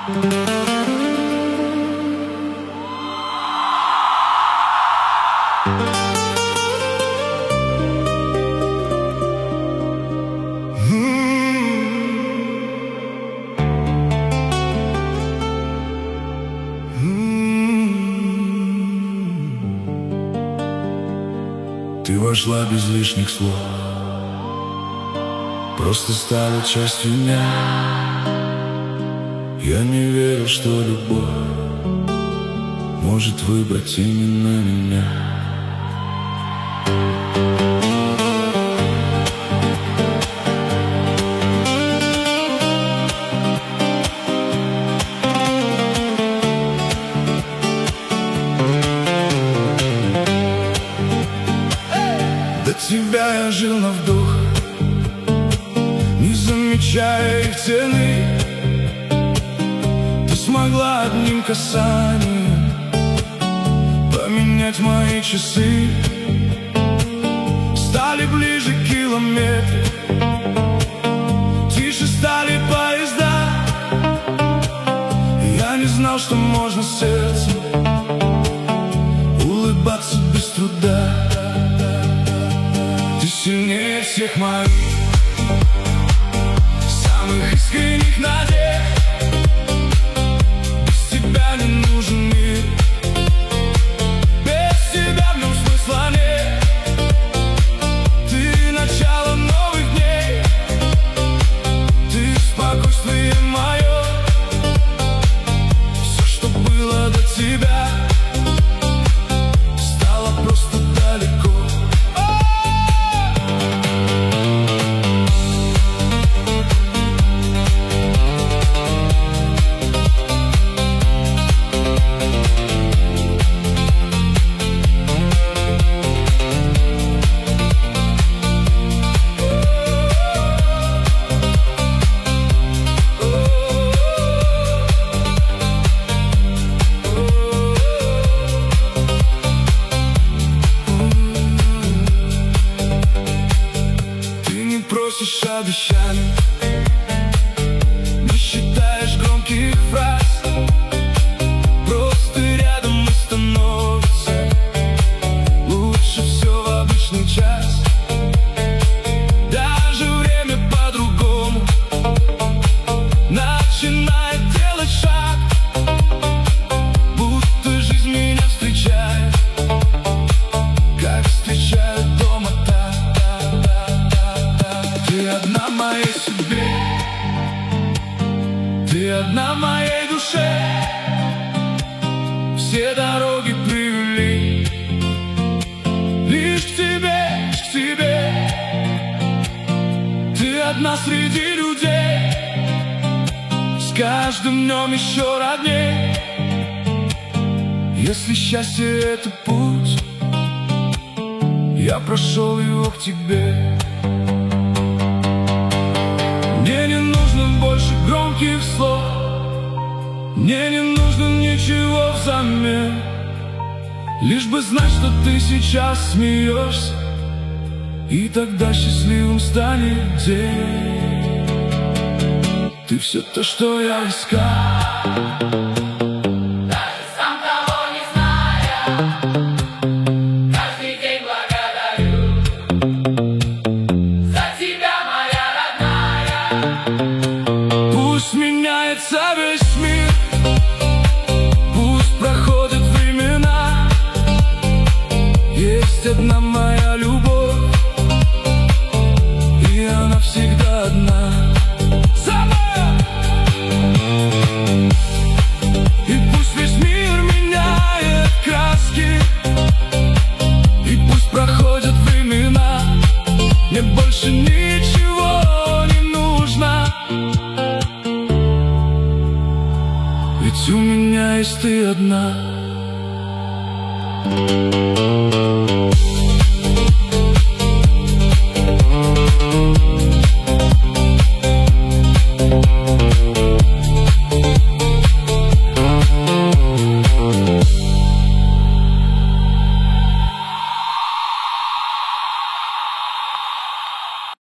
Ты вошла без лишних слов, просто стала частью меня. Я не верил, что любовь может выбрать именно меня. До тебя я жил на вдох, не замечая их цены. Ты смогла одним касанием поменять мои часы. Стали ближе километры, тише стали поезда. Я не знал, что можно сердцем улыбаться без труда. Ты сильнее всех моих самых искренних надежд. Без тебя не нужен мир, без тебя в нем смысла нет. Ты начало новых дней, ты спокойствие мое. Все, что было до тебя, стало просто далеко. Просишь обещаний, не считаешь громких фраз. Просто рядом и становится лучше все в обычный час. Даже время по-другому начинает делать шаг, будто жизнь меня встречает, как встречают дома. Ты одна в моей судьбе, ты одна в моей душе. Все дороги привели лишь к тебе, к тебе. Ты одна среди людей, с каждым днем еще родней. Если счастье — это путь, я прошел его к тебе. Мне не нужно больше громких слов, мне не нужно ничего взамен. Лишь бы знать, что ты сейчас смеешься, и тогда счастливым станет день. Ты все то, что я искал. Пусть меняется весь мир, пусть проходят времена, есть одна моя любовь, и она всегда одна. Самая! И пусть весь мир меняет краски, и пусть проходят времена, мне больше ничего не нужно. Ведь у меня есть ты одна.